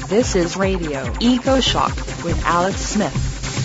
This is Radio EcoShock with Alex Smith.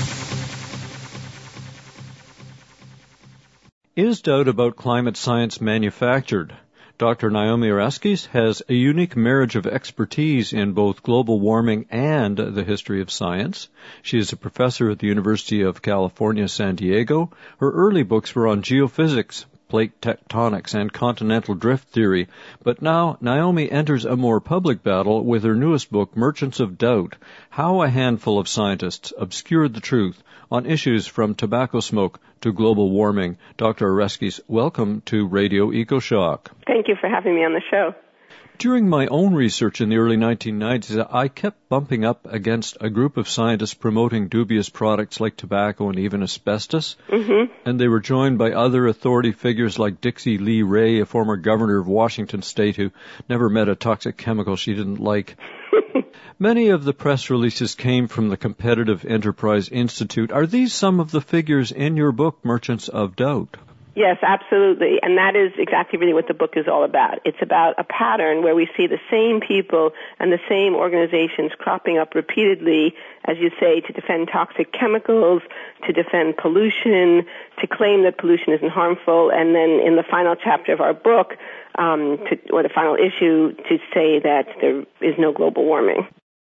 Is doubt about climate science manufactured? Dr. Naomi Oreskes has a unique marriage of expertise in both global warming and the history of science. She is a professor at the University of California, San Diego. Her early books were on geophysics, plate tectonics, and continental drift theory. But now Naomi enters a more public battle with her newest book, Merchants of Doubt, How a Handful of Scientists Obscured the Truth on Issues from Tobacco Smoke to Global Warming. Dr. Oreskes, welcome to Radio EcoShock. Thank you for having me on the show. During my own research in the early 1990s, I kept bumping up against a group of scientists promoting dubious products like tobacco and even asbestos. Mm-hmm. And they were joined by other authority figures like Dixie Lee Ray, a former governor of Washington State who never met a toxic chemical she didn't like. Many of the press releases came from the Competitive Enterprise Institute. Are these some of the figures in your book, Merchants of Doubt? Yes, absolutely. And that is exactly really what the book is all about. It's about a pattern where we see the same people and the same organizations cropping up repeatedly, as you say, to defend toxic chemicals, to defend pollution, to claim that pollution isn't harmful, and then in the final chapter of our book, or the final issue, to say that there is no global warming.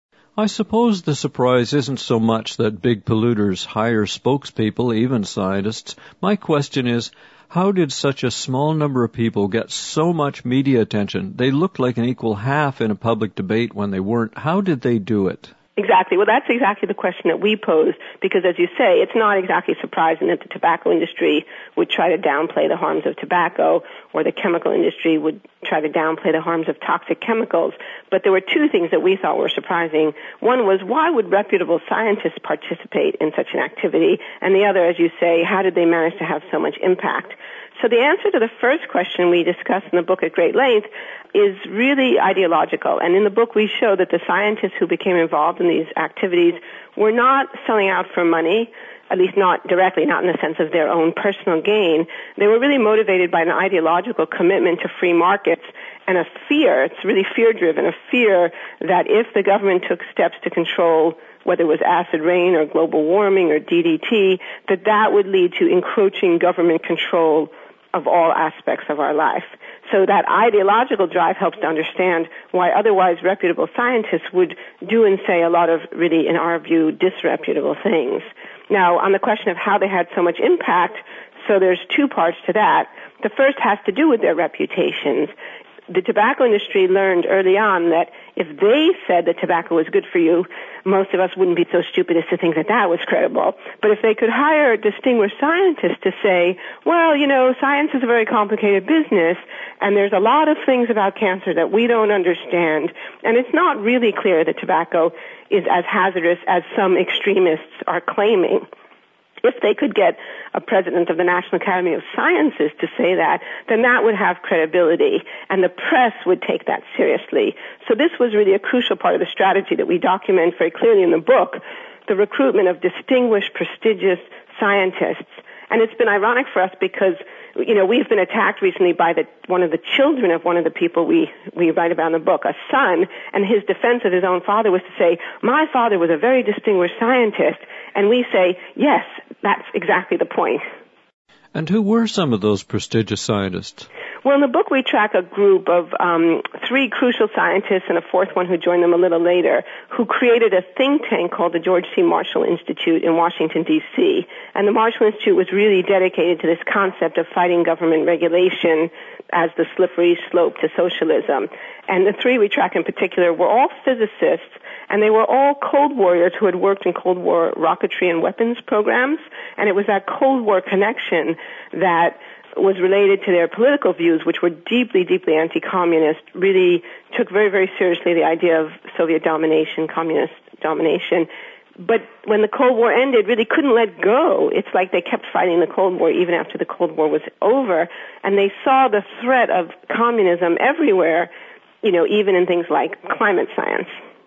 I suppose the surprise isn't so much that big polluters hire spokespeople, even scientists. My question is, how did such a small number of people get so much media attention? They looked like an equal half in a public debate when they weren't. How did they do it? Exactly. Well, that's exactly the question that we pose, because as you say, it's not exactly surprising that the tobacco industry would try to downplay the harms of tobacco, or the chemical industry would try to downplay the harms of toxic chemicals. But there were two things that we thought were surprising. One was, why would reputable scientists participate in such an activity? And the other, as you say, how did they manage to have so much impact? So the answer to the first question we discuss in the book at great length is really ideological. And in the book we show that the scientists who became involved in these activities were not selling out for money, at least not directly, not in the sense of their own personal gain. They were really motivated by an ideological commitment to free markets and a fear, it's really fear-driven, a fear that if the government took steps to control whether it was acid rain or global warming or DDT, that would lead to encroaching government control of all aspects of our life. So that ideological drive helps to understand why otherwise reputable scientists would do and say a lot of really, in our view, disreputable things. Now, on the question of how they had so much impact, so there's two parts to that. The first has to do with their reputations. The tobacco industry learned early on that if they said that tobacco was good for you, most of us wouldn't be so stupid as to think that that was credible. But if they could hire distinguished scientists to say, well, you know, science is a very complicated business, and there's a lot of things about cancer that we don't understand, and it's not really clear that tobacco is as hazardous as some extremists are claiming. If they could get a president of the National Academy of Sciences to say that, then that would have credibility, and the press would take that seriously. So this was really a crucial part of the strategy that we document very clearly in the book, the recruitment of distinguished, prestigious scientists. And it's been ironic for us because, you know, we've been attacked recently by one of the children of one of the people we write about in the book, a son, and his defense of his own father was to say, my father was a very distinguished scientist. And we say, yes, that's exactly the point. And who were some of those prestigious scientists? Well, in the book we track a group of three crucial scientists and a fourth one who joined them a little later, who created a think tank called the George C. Marshall Institute in Washington, D.C. And the Marshall Institute was really dedicated to this concept of fighting government regulation as the slippery slope to socialism. And the three we track in particular were all physicists, and they were all Cold Warriors who had worked in Cold War rocketry and weapons programs. And it was that Cold War connection that was related to their political views, which were deeply, deeply anti-communist, really took very, very seriously the idea of Soviet domination, communist domination. But when the Cold War ended, really couldn't let go. It's like they kept fighting the Cold War even after the Cold War was over. And they saw the threat of communism everywhere, you know, even in things like climate science.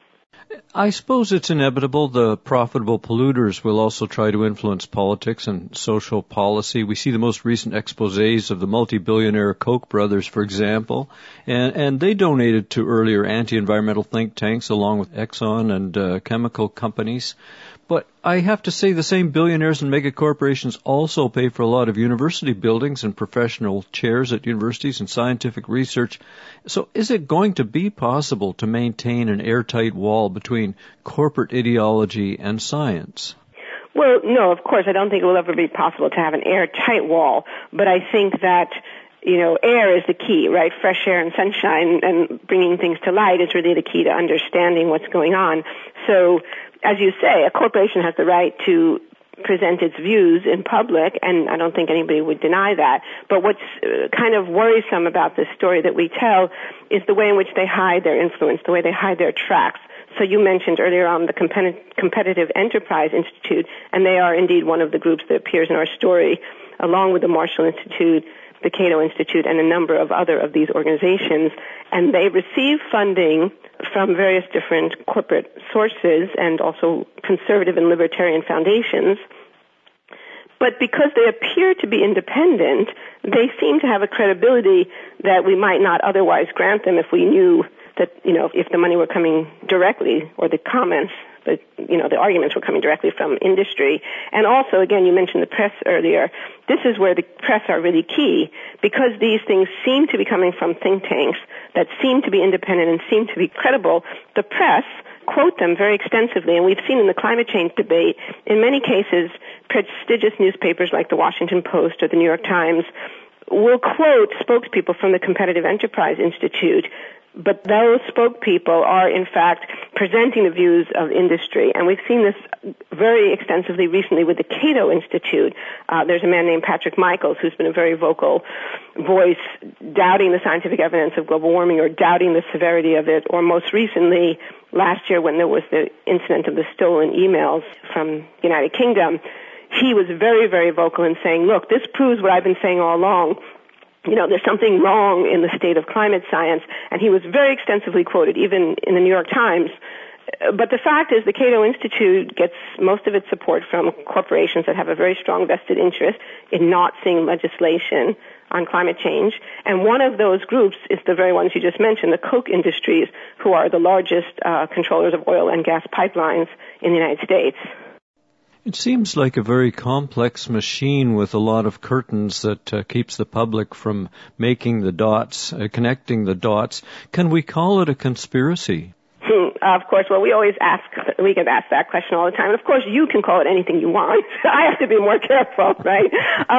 I suppose it's inevitable. The profitable polluters will also try to influence politics and social policy. We see the most recent exposés of the multi-billionaire Koch brothers, for example, and they donated to earlier anti-environmental think tanks along with Exxon and chemical companies. But I have to say the same billionaires and mega corporations also pay for a lot of university buildings and professional chairs at universities and scientific research. So is it going to be possible to maintain an airtight wall between corporate ideology and science? Well, no, of course. I don't think it will ever be possible to have an airtight wall. But I think that, air is the key, right? Fresh air and sunshine and bringing things to light is really the key to understanding what's going on. So, as you say, a corporation has the right to present its views in public, and I don't think anybody would deny that. But what's kind of worrisome about this story that we tell is the way in which they hide their influence, the way they hide their tracks. So you mentioned earlier on the Competitive Enterprise Institute, and they are indeed one of the groups that appears in our story, along with the Marshall Institute, the Cato Institute, and a number of other of these organizations. And they receive funding from various different corporate sources and also conservative and libertarian foundations. But because they appear to be independent, they seem to have a credibility that we might not otherwise grant them if we knew that, if the money were coming directly, or the comments, the arguments were coming directly from industry. And also, again, you mentioned the press earlier. This is where the press are really key, because these things seem to be coming from think tanks that seem to be independent and seem to be credible. The press quote them very extensively, and we've seen in the climate change debate, in many cases, prestigious newspapers like the Washington Post or the New York Times will quote spokespeople from the Competitive Enterprise Institute, but those spokespeople are, in fact, presenting the views of industry. And we've seen this very extensively recently with the Cato Institute. There's a man named Patrick Michaels who's been a very vocal voice doubting the scientific evidence of global warming or doubting the severity of it, or most recently, last year when there was the incident of the stolen emails from the United Kingdom, he was very, very vocal in saying, look, this proves what I've been saying all along. There's something wrong in the state of climate science, and he was very extensively quoted, even in the New York Times. But the fact is the Cato Institute gets most of its support from corporations that have a very strong vested interest in not seeing legislation on climate change. And one of those groups is the very ones you just mentioned, the Koch Industries, who are the largest controllers of oil and gas pipelines in the United States. It seems like a very complex machine with a lot of curtains that keeps the public from making the dots, connecting the dots. Can we call it a conspiracy? Of course. Well, we get asked that question all the time. And of course, you can call it anything you want. I have to be more careful, right?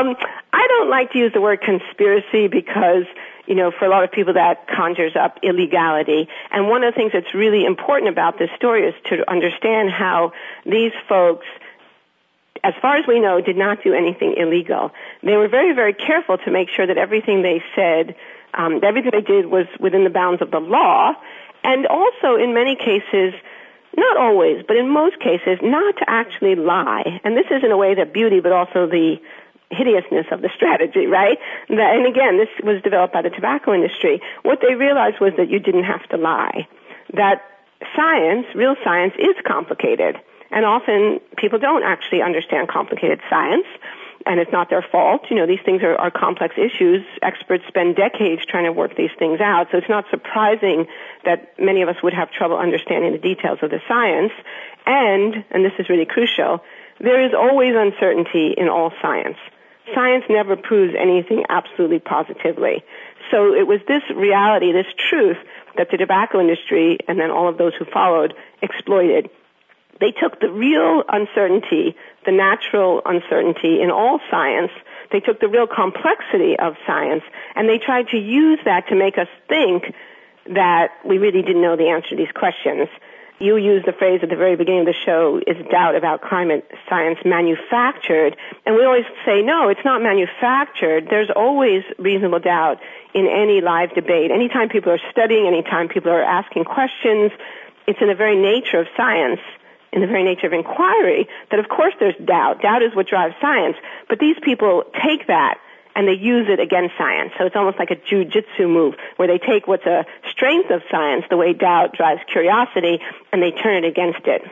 I don't like to use the word conspiracy because, for a lot of people that conjures up illegality. And one of the things that's really important about this story is to understand how these folks, as far as we know, did not do anything illegal. They were very, very careful to make sure that everything they said, everything they did was within the bounds of the law, and also in many cases, not always, but in most cases, not to actually lie. And this is in a way the beauty, but also the hideousness of the strategy, right? And again, this was developed by the tobacco industry. What they realized was that you didn't have to lie, that science, real science, is complicated. And often people don't actually understand complicated science, and it's not their fault. These things are complex issues. Experts spend decades trying to work these things out, so it's not surprising that many of us would have trouble understanding the details of the science. And this is really crucial, there is always uncertainty in all science. Science never proves anything absolutely positively. So it was this reality, this truth, that the tobacco industry, and then all of those who followed, exploited. They took the real uncertainty, the natural uncertainty in all science. They took the real complexity of science, and they tried to use that to make us think that we really didn't know the answer to these questions. You used the phrase at the very beginning of the show, is doubt about climate science manufactured? And we always say, no, it's not manufactured. There's always reasonable doubt in any live debate. Anytime people are studying, anytime people are asking questions, it's in the very nature of science, in the very nature of inquiry, that of course there's doubt. Doubt is what drives science. But these people take that and they use it against science. So it's almost like a jujitsu move where they take what's a strength of science, the way doubt drives curiosity, and they turn it against it.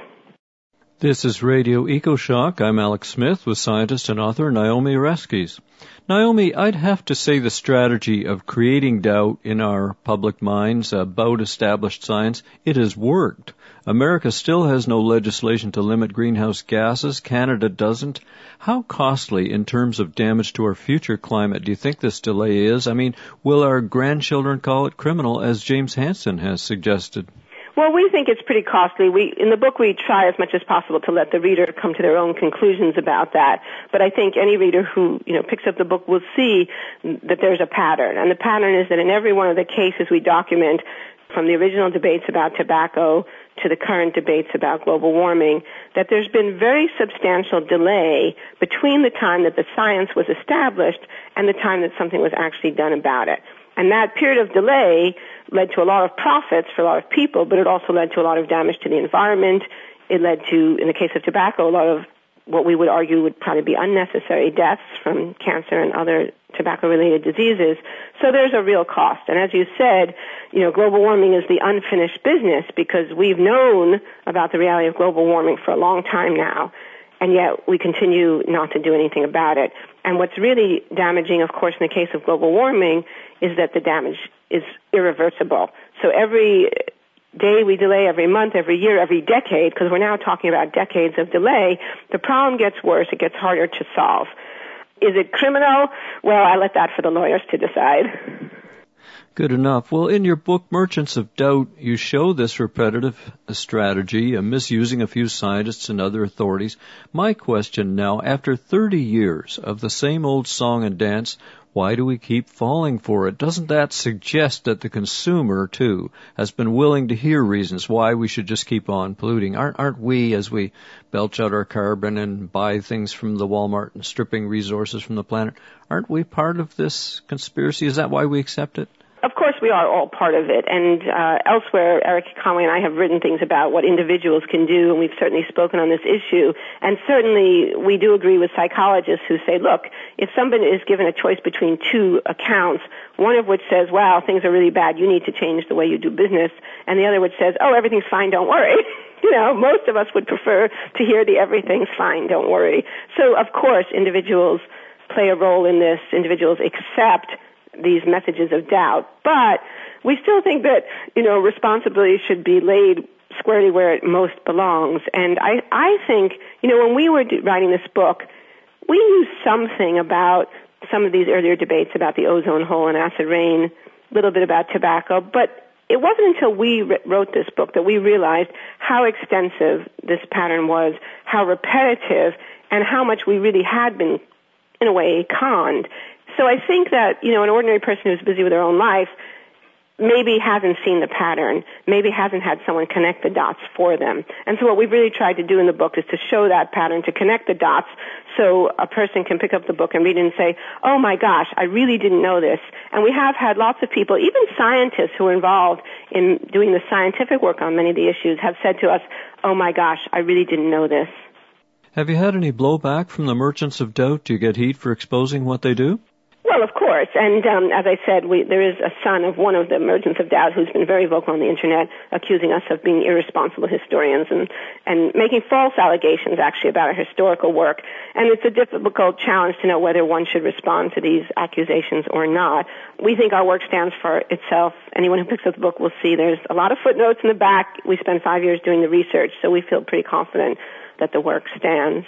This is Radio EcoShock. I'm Alex Smith with scientist and author Naomi Oreskes. Naomi, I'd have to say the strategy of creating doubt in our public minds about established science, it has worked. America still has no legislation to limit greenhouse gases. Canada doesn't. How costly in terms of damage to our future climate do you think this delay is? I mean, will our grandchildren call it criminal, as James Hansen has suggested? Well, we think it's pretty costly. In the book, we try as much as possible to let the reader come to their own conclusions about that. But I think any reader who, picks up the book will see that there's a pattern. And the pattern is that in every one of the cases we document, from the original debates about tobacco to the current debates about global warming, that there's been very substantial delay between the time that the science was established and the time that something was actually done about it. And that period of delay led to a lot of profits for a lot of people, but it also led to a lot of damage to the environment. It led to, in the case of tobacco, a lot of what we would argue would probably be unnecessary deaths from cancer and other tobacco-related diseases. So there's a real cost. And as you said, global warming is the unfinished business because we've known about the reality of global warming for a long time now, and yet we continue not to do anything about it. And what's really damaging, of course, in the case of global warming is that the damage is irreversible. So every day we delay, every month, every year, every decade, because we're now talking about decades of delay, the problem gets worse. It gets harder to solve. Is it criminal? Well, I let that for the lawyers to decide. Good enough. Well, in your book, Merchants of Doubt, you show this repetitive strategy, misusing a few scientists and other authorities. My question now, after 30 years of the same old song and dance, why do we keep falling for it? Doesn't that suggest that the consumer, too, has been willing to hear reasons why we should just keep on polluting? Aren't we, as we belch out our carbon and buy things from the Walmart and stripping resources from the planet, aren't we part of this conspiracy? Is that why we accept it? Of course, we are all part of it. And elsewhere, Eric Conway and I have written things about what individuals can do, and we've certainly spoken on this issue. And certainly, we do agree with psychologists who say, look, if somebody is given a choice between two accounts, one of which says, wow, things are really bad, you need to change the way you do business, and the other which says, oh, everything's fine, don't worry. Most of us would prefer to hear the everything's fine, don't worry. So, of course, individuals play a role in this. Individuals accept these messages of doubt. But we still think that, responsibility should be laid squarely where it most belongs. And I think, when we were writing this book, we knew something about some of these earlier debates about the ozone hole and acid rain, a little bit about tobacco, but it wasn't until we wrote this book that we realized how extensive this pattern was, how repetitive, and how much we really had been, in a way, conned. So I think that, an ordinary person who's busy with their own life maybe hasn't seen the pattern, maybe hasn't had someone connect the dots for them. And so what we've really tried to do in the book is to show that pattern, to connect the dots so a person can pick up the book and read it and say, oh my gosh, I really didn't know this. And we have had lots of people, even scientists who are involved in doing the scientific work on many of the issues, have said to us, oh my gosh, I really didn't know this. Have you had any blowback from the Merchants of Doubt? Do you get heat for exposing what they do? Well, of course. And as I said, there is a son of one of the Merchants of Doubt who's been very vocal on the Internet, accusing us of being irresponsible historians and making false allegations, actually, about our historical work. And it's a difficult challenge to know whether one should respond to these accusations or not. We think our work stands for itself. Anyone who picks up the book will see there's a lot of footnotes in the back. We spent 5 years doing the research, so we feel pretty confident that the work stands.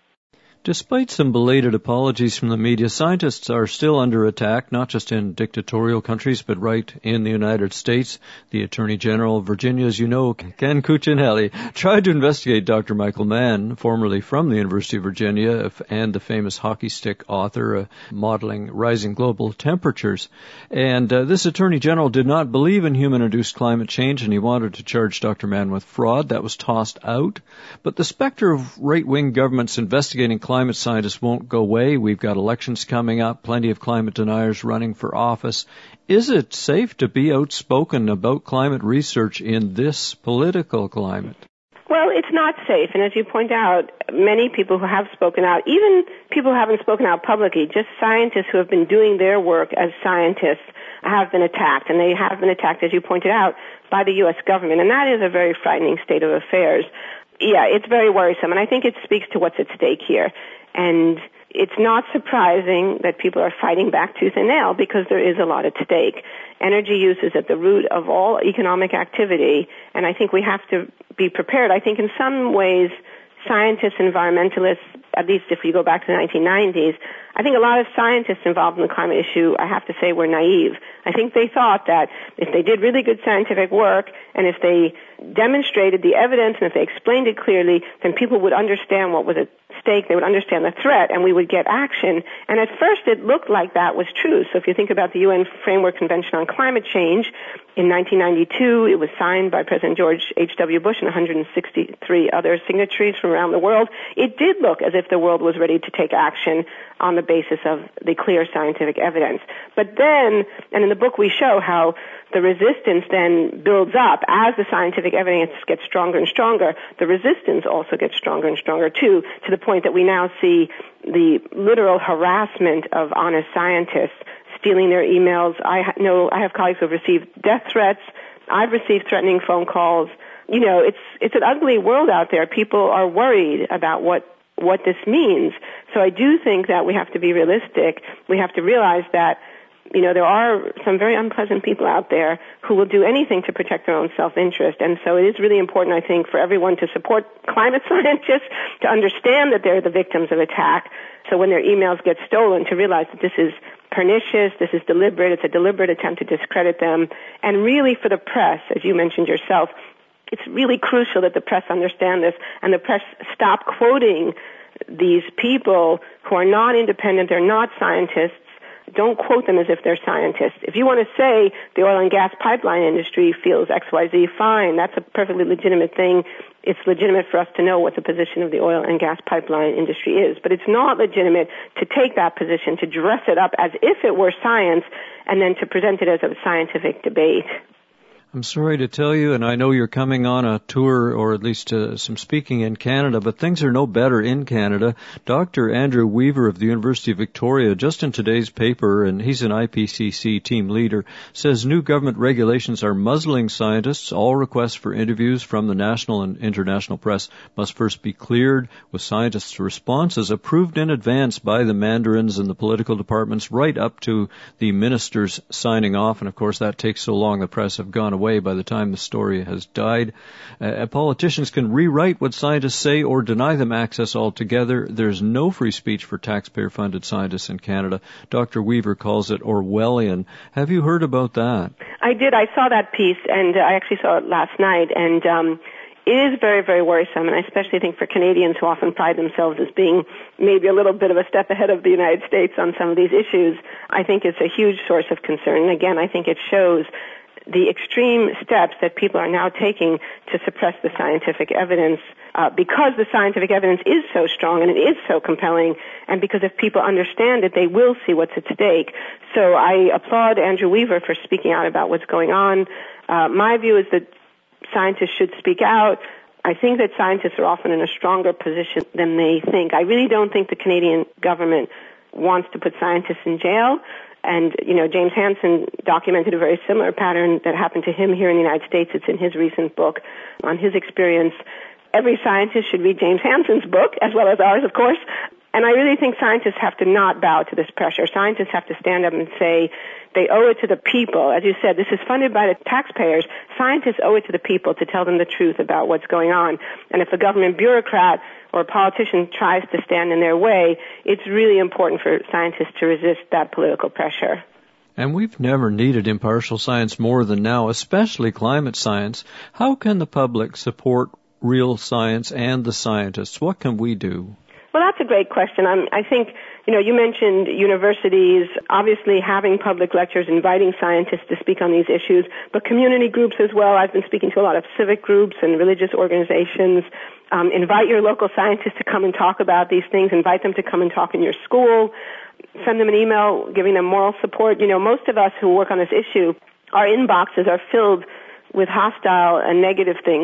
Despite some belated apologies from the media, scientists are still under attack, not just in dictatorial countries, but right in the United States. The Attorney General of Virginia, as you know, Ken Cuccinelli, tried to investigate Dr. Michael Mann, formerly from the University of Virginia, and the famous hockey stick author modeling rising global temperatures. And this Attorney General did not believe in human-induced climate change, and he wanted to charge Dr. Mann with fraud. That was tossed out. But the specter of right-wing governments investigating climate scientists won't go away. We've got elections coming up, plenty of climate deniers running for office. Is it safe to be outspoken about climate research in this political climate? Well, it's not safe. And as you point out, many people who have spoken out, even people who haven't spoken out publicly, just scientists who have been doing their work as scientists, have been attacked. And they have been attacked, as you pointed out, by the U.S. government. And that is a very frightening state of affairs. Yeah, it's very worrisome. And I think it speaks to what's at stake here. And it's not surprising that people are fighting back tooth and nail because there is a lot at stake. Energy use is at the root of all economic activity, and I think we have to be prepared. I think in some ways, scientists, environmentalists, at least if you go back to the 1990s, I think a lot of scientists involved in the climate issue, I have to say, were naive. I think they thought that if they did really good scientific work and if they demonstrated the evidence and if they explained it clearly, then people would understand what was at stake, they would understand the threat, and we would get action. And at first it looked like that was true. So if you think about the UN Framework Convention on Climate Change, in 1992 it was signed by President George H.W. Bush and 163 other signatories from around the world. It did look as if the world was ready to take action on the basis of the clear scientific evidence. But then, and in the book we show how the resistance then builds up as the scientific evidence gets stronger and stronger. The resistance also gets stronger and stronger too, to the point that we now see the literal harassment of honest scientists, stealing their emails. I have colleagues who have received death threats. I've received threatening phone calls. You know, it's an ugly world out there. People are worried about what this means. So I do think that we have to be realistic. We have to realize that, you know, there are some very unpleasant people out there who will do anything to protect their own self-interest. And so it is really important, I think, for everyone to support climate scientists, to understand that they're the victims of attack. So when their emails get stolen, to realize that this is pernicious, this is deliberate, it's a deliberate attempt to discredit them. And really for the press, as you mentioned yourself, it's really crucial that the press understand this and the press stop quoting these people who are not independent, they're not scientists. Don't quote them as if they're scientists. If you want to say the oil and gas pipeline industry feels XYZ, fine. That's a perfectly legitimate thing. It's legitimate for us to know what the position of the oil and gas pipeline industry is. But it's not legitimate to take that position, to dress it up as if it were science, and then to present it as a scientific debate. I'm sorry to tell you, and I know you're coming on a tour, or at least some speaking in Canada, but things are no better in Canada. Dr. Andrew Weaver of the University of Victoria, just in today's paper, and he's an IPCC team leader, says new government regulations are muzzling scientists. All requests for interviews from the national and international press must first be cleared, with scientists' responses approved in advance by the mandarins and the political departments, right up to the ministers signing off. And of course, that takes so long, the press have gone away by the time the story has died. Politicians can rewrite what scientists say or deny them access altogether. There's no free speech for taxpayer-funded scientists in Canada. Dr. Weaver calls it Orwellian. Have you heard about that? I did. I saw that piece, and I actually saw it last night, and it is very, very worrisome, and I especially think for Canadians who often pride themselves as being maybe a little bit of a step ahead of the United States on some of these issues. I think it's a huge source of concern. And again, I think it shows the extreme steps that people are now taking to suppress the scientific evidence because the scientific evidence is so strong and it is so compelling, and because if people understand it, they will see what's at stake. So I applaud Andrew Weaver for speaking out about what's going on. My view is that scientists should speak out. I think that scientists are often in a stronger position than they think. I really don't think the Canadian government wants to put scientists in jail. And, you know, James Hansen documented a very similar pattern that happened to him here in the United States. It's in his recent book on his experience. Every scientist should read James Hansen's book, as well as ours, of course. And I really think scientists have to not bow to this pressure. Scientists have to stand up and say they owe it to the people. As you said, this is funded by the taxpayers. Scientists owe it to the people to tell them the truth about what's going on. And if a government bureaucrat or a politician tries to stand in their way, it's really important for scientists to resist that political pressure. And we've never needed impartial science more than now, especially climate science. How can the public support real science and the scientists? What can we do? Well, that's a great question. I think, you know, you mentioned universities, obviously having public lectures, inviting scientists to speak on these issues, but community groups as well. I've been speaking to a lot of civic groups and religious organizations. Invite your local scientists to come and talk about these things. Invite them to come and talk in your school. Send them an email giving them moral support. You know, most of us who work on this issue, our inboxes are filled with hostile and negative things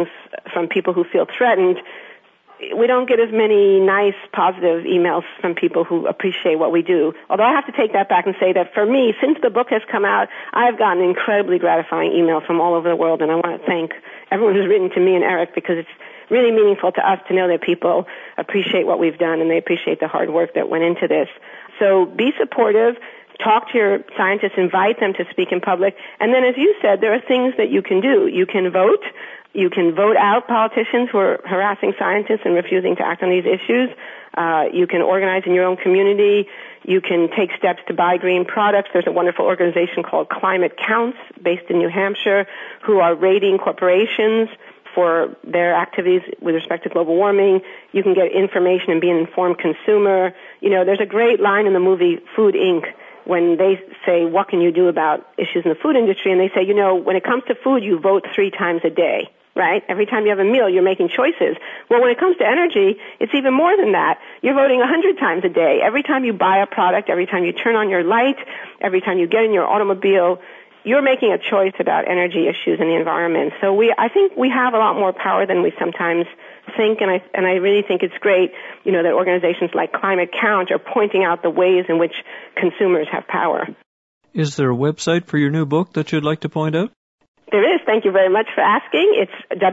from people who feel threatened, we don't get as many nice, positive emails from people who appreciate what we do. Although I have to take that back and say that for me, since the book has come out, I've gotten incredibly gratifying emails from all over the world, and I want to thank everyone who's written to me and Eric, because it's really meaningful to us to know that people appreciate what we've done and they appreciate the hard work that went into this. So be supportive. Talk to your scientists, invite them to speak in public. And then, as you said, there are things that you can do. You can vote. You can vote out politicians who are harassing scientists and refusing to act on these issues. You can organize in your own community. You can take steps to buy green products. There's a wonderful organization called Climate Counts, based in New Hampshire, who are rating corporations for their activities with respect to global warming. You can get information and be an informed consumer. You know, there's a great line in the movie Food, Inc., when they say, what can you do about issues in the food industry? And they say, you know, when it comes to food, you vote 3 times a day, right? Every time you have a meal, you're making choices. Well, when it comes to energy, it's even more than that. You're voting 100 times a day. Every time you buy a product, every time you turn on your light, every time you get in your automobile, you're making a choice about energy issues in the environment. So I think we have a lot more power than we sometimes think, and I really think it's great, you know, that organizations like Climate Count are pointing out the ways in which consumers have power. Is there a website for your new book that you'd like to point out? There is. Thank you very much for asking. It's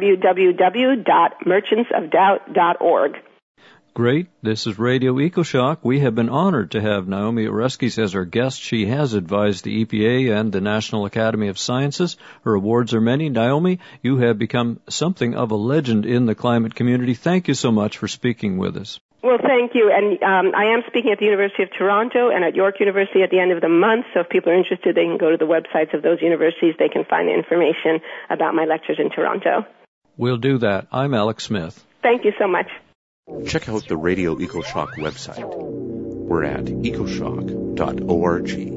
www.merchantsofdoubt.org. Great. This is Radio EcoShock. We have been honored to have Naomi Oreskes as our guest. She has advised the EPA and the National Academy of Sciences. Her awards are many. Naomi, you have become something of a legend in the climate community. Thank you so much for speaking with us. Well, thank you. And I am speaking at the University of Toronto and at York University at the end of the month. So if people are interested, they can go to the websites of those universities. They can find information about my lectures in Toronto. We'll do that. I'm Alex Smith. Thank you so much. Check out the Radio EcoShock website. We're at ecoshock.org.